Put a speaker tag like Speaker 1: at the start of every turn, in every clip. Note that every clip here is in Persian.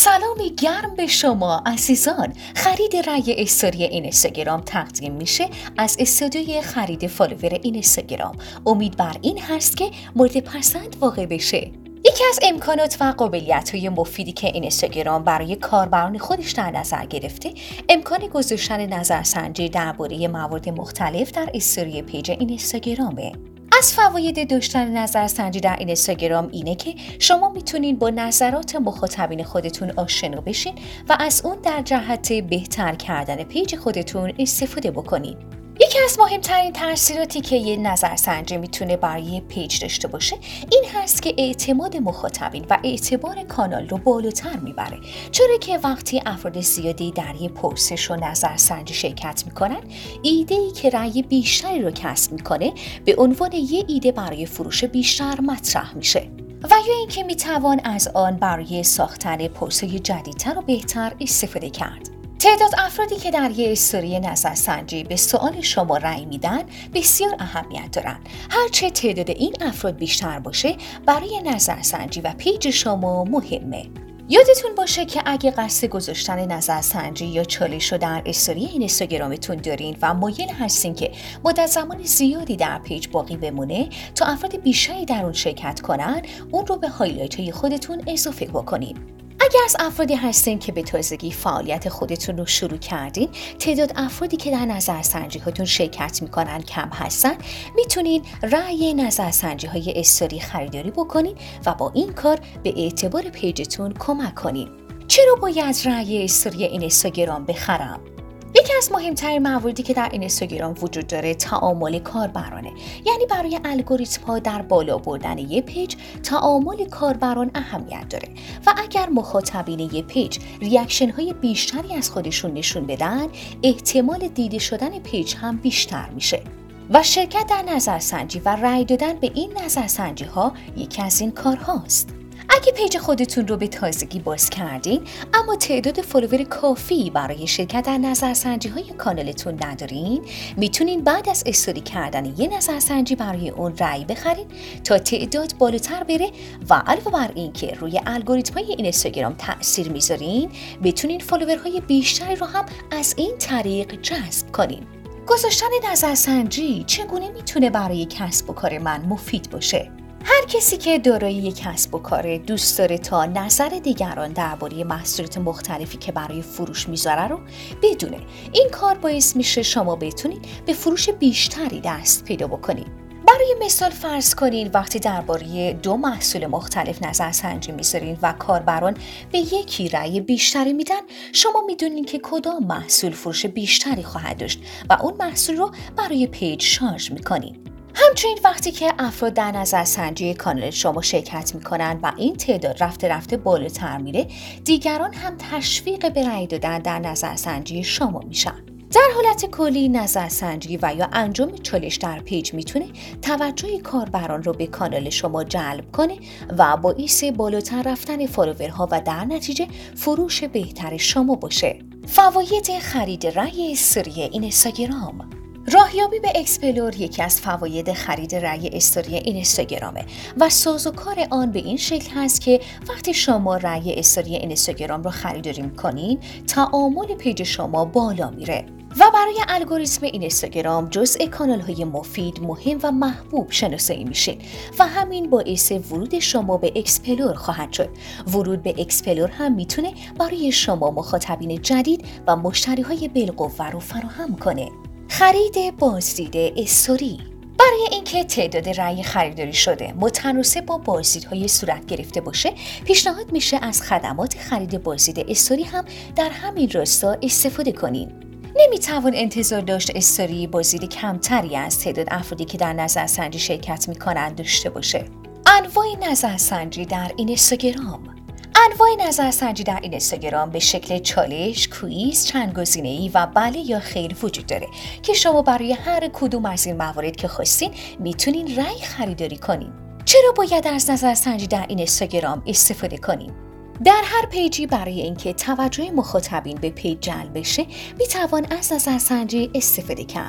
Speaker 1: سلامی گرم به شما عزیزان. خرید رأی استوری اینستاگرام تقدیم میشه از استودیوی خرید فالوور اینستاگرام. امید بر این هست که مورد پسند واقع بشه. یکی از امکانات و قابلیت‌های مفیدی که اینستاگرام برای کاربران خودش در نظر گرفته، امکان گذاشتن نظرسنجی درباره موارد مختلف در استوری پیج اینستاگرامه. از فواید داشتن نظرسنجی در اینستاگرام اینه که شما میتونین با نظرات مخاطبین خودتون آشنا بشین و از اون در جهت بهتر کردن پیج خودتون استفاده بکنین. یکی از مهمترین تاثیراتی که یه نظرسنجی میتونه برای پیج داشته باشه این هست که اعتماد مخاطبین و اعتبار کانال رو بالاتر میبره، چرا که وقتی افراد زیادی در یه پرسش و نظرسنجی شرکت میکنن، ایده‌ای که رأی بیشتری رو کسب میکنه به عنوان یه ایده برای فروش بیشتر مطرح میشه و یا اینکه میتوان از آن برای ساختن پست‌های جدیدتر و بهتر استفاده کرد. تعداد افرادی که در یک استوری نظرسنجی به سوال شما رأی میدن بسیار اهمیت دارن. هرچه تعداد این افراد بیشتر باشه برای نظرسنجی و پیج شما مهمه. یادتون باشه که اگه قصد گذاشتن نظرسنجی یا چالش رو در استوری اینستاگرامتون دارین و مایل هستین که مدت زمان زیادی در پیج باقی بمونه تا افراد بیشتری در اون شرکت کنن، اون رو به هایلایت های خودتون اضافه بکنین. اگر از افرادی هستین که به تازگی فعالیت خودتون رو شروع کردین، تعداد افرادی که در نظرسنجی هاتون شرکت میکنن کم هستن، میتونین رأی نظرسنجی های استوری خریداری بکنین و با این کار به اعتبار پیجتون کمک کنین. چرا باید رأی استوری اینستاگرام بخرم؟ یکی از مهمترین مواردی که در اینستاگرام وجود داره تعامل کاربرانه. یعنی برای الگوریتم‌ها در بالا بردن یک پیج تعامل کاربران اهمیت داره و اگر مخاطبین یک پیج ریاکشن‌های بیشتری از خودشون نشون بدن، احتمال دیده شدن پیج هم بیشتر میشه. و شرکت در نظرسنجی و رأی دادن به این نظرسنجی‌ها یکی از این کارهاست. اگه پیج خودتون رو به تازگی باز کردین اما تعداد فالوور کافی برای شرکت در نظرسنجی های کانالتون ندارین، میتونین بعد از استوری کردن یه نظرسنجی برای اون رأی بخرین تا تعداد بالاتر بره و علاوه بر این که روی الگوریتم های اینستاگرام تأثیر میذارین، بتونین فالوورهای بیشتری رو هم از این طریق جذب کنین. گذاشتن نظرسنجی چگونه میتونه برای کسب و کار من مفید باشه؟ هر کسی که دارای یک کسب و کار دوست داره تا نظر دیگران درباره محصولات مختلفی که برای فروش میذاره رو بدونه. این کار باعث میشه شما بتونید به فروش بیشتری دست پیدا بکنید. برای مثال فرض کنین وقتی درباره 2 محصول مختلف نظرسنجی میذارین و کاربران به یکی رأی بیشتری میدن، شما میدونین که کدام محصول فروش بیشتری خواهد داشت و اون محصول رو برای پیج شارژ میکنین. همچنین وقتی که افراد در نظرسنجی کانال شما شرکت میکنن و این تعداد رفته بالاتر میره، دیگران هم تشویق به رأی دادن در نظرسنجی شما میشن. در حالت کلی نظرسنجی و یا انجام چالش در پیج میتونه توجه کاربران رو به کانال شما جلب کنه و باعث بالاتر رفتن فالوورها و در نتیجه فروش بهتر شما باشه. فواید خرید رأی استوری اینستاگرام. راهیابی به اکسپلور یکی از فواید خرید رأی استوری اینستاگرامه و سازوکار آن به این شکل هست که وقتی شما رأی استوری اینستاگرام رو خریداری می‌کنین، تعامل پیج شما بالا میره و برای الگوریتم اینستاگرام جزء کانال‌های مفید، مهم و محبوب شناسایی میشین و همین باعث ورود شما به اکسپلور خواهد شد. ورود به اکسپلور هم میتونه برای شما مخاطبین جدید و مشتری‌های بالقوه رو فراهم کنه. خرید بازدید استوری. برای اینکه تعداد رأی خریداری شده متناسب با بازدیدهای صورت گرفته باشه، پیشنهاد میشه از خدمات خرید بازدید استوری هم در همین راستا استفاده کنین. نمیتوان انتظار داشت استوری بازدید کمتری از تعداد افرادی که در نظرسنجی شرکت میکنن داشته باشه. انواع نظرسنجی در اینستاگرام. انواع نظرسنجی در اینستاگرام به شکل چالش، کویز، چند گزینه‌ای و بله یا خیر وجود داره که شما برای هر کدوم از این موارد که خواستین میتونین رأی خریداری کنین. چرا باید از نظرسنجی در اینستاگرام استفاده کنیم؟ در هر پیجی برای اینکه توجه مخاطبین به پیج جلب بشه، میتوان از نظرسنجی استفاده کرد.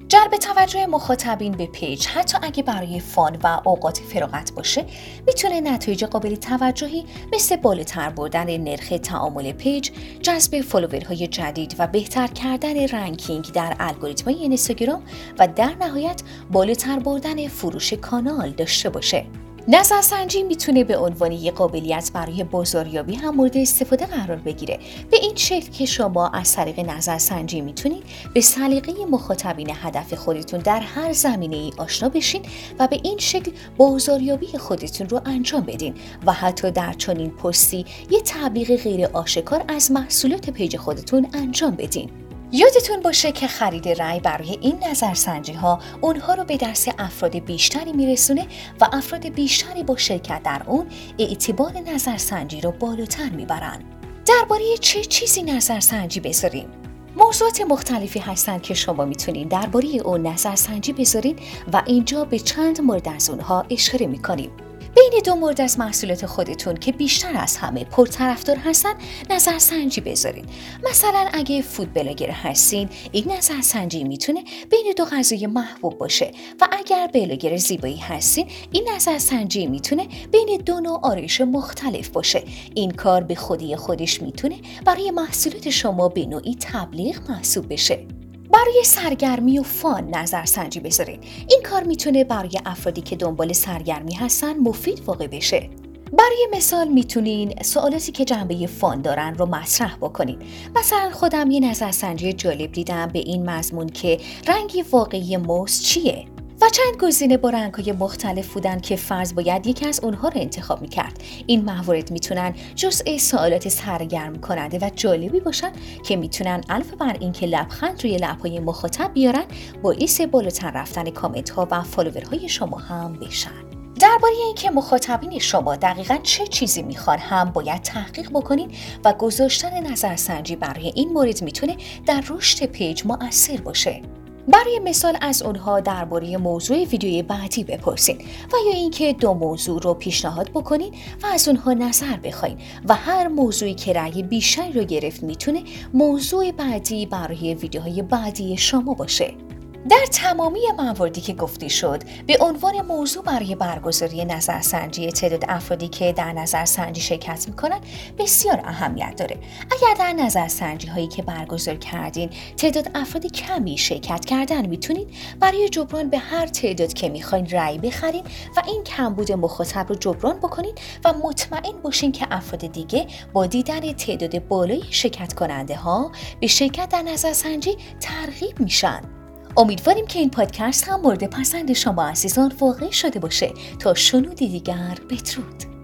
Speaker 1: جلب توجه مخاطبین به پیج حتی اگه برای فان و اوقات فراغت باشه میتونه نتایج قابل توجهی مثل بالاتر بردن نرخ تعامل پیج، جذب فالوورهای جدید و بهتر کردن رنکینگ در الگوریتم‌های اینستاگرام و در نهایت بالاتر بردن فروش کانال داشته باشه. نظرسنجی میتونه به عنوان یک قابلیت برای بازاریابی هم مورد استفاده قرار بگیره. به این شکل که شما از طریق نظرسنجی میتونید به سلیقه مخاطبین هدف خودتون در هر زمینه‌ای آشنا بشین و به این شکل بازاریابی خودتون رو انجام بدین و حتی در چنین پستی یه تبلیغ غیر آشکار از محصولات پیج خودتون انجام بدین. یادتون باشه که خرید رأی برای این نظرسنجی ها اونها رو به دست افراد بیشتری میرسونه و افراد بیشتری با شرکت در اون اعتبار نظرسنجی رو بالاتر میبرن. درباره چه چیزی نظرسنجی بذاریم؟ موضوعات مختلفی هستن که شما میتونین درباره اون نظرسنجی بذارین و اینجا به چند مورد از اونها اشاره میکنیم. بین دو مورد از محصولات خودتون که بیشتر از همه پرطرفدار هستن نظرسنجی بذارین. مثلا اگه فود بلاگر هستین این نظرسنجی میتونه بین دو غذای محبوب باشه و اگر بلاگر زیبایی هستین این نظرسنجی میتونه بین دو نوع آرایش مختلف باشه. این کار به خودی خودش میتونه برای محصولات شما به نوعی تبلیغ محسوب بشه. برای سرگرمی و فان نظرسنجی بذارین. این کار میتونه برای افرادی که دنبال سرگرمی هستن مفید واقع بشه. برای مثال میتونین سوالاتی که جنبه فان دارن رو مطرح بکنین. مثلا خودم یه نظرسنجی جالب دیدم به این مضمون که رنگ واقعی موز چیه؟ و چند گزینه با رنگ‌های مختلف بودن که فرد باید یکی از اونها رو انتخاب می‌کرد. این موارد میتونن جزء سوالات سرگرم کننده و جالبی باشن که میتونن علاوه بر این که لبخند روی لب‌های مخاطب بیارن، باعث بالاتر رفتن کامنت‌ها و فالوورهای شما هم بشن. درباره اینکه مخاطبین شما دقیقاً چه چیزی میخوان هم باید تحقیق بکنین و گذاشتن نظرسنجی برای این مورد میتونه در رشد پیج مؤثر باشه. برای مثال از اونها درباره موضوع ویدیوی بعدی بپرسین و یا اینکه دو موضوع رو پیشنهاد بکنین و از اونها نظر بخواین و هر موضوعی که رأی بیشتری رو گرفت میتونه موضوع بعدی برای ویدیوهای بعدی شما باشه. در تمامی مواردی که گفته شد به عنوان موضوع برای برگزاری نظرسنجی تعداد افرادی که در نظرسنجی شرکت میکنن بسیار اهمیت داره. اگر در نظرسنجی هایی که برگزار کردین تعداد افراد کمی شرکت کردن میتونید برای جبران به هر تعداد که میخواین رأی بخرین و این کمبود مخاطب رو جبران بکنین و مطمئن باشین که افراد دیگه با دیدن تعداد بالای شرکت کننده ها به شرکت در نظرسنجی ترغیب میشن. امیدواریم که این پادکست هم مورد پسند شما عزیزان واقع شده باشه. تا شنودی دیگر بدرود.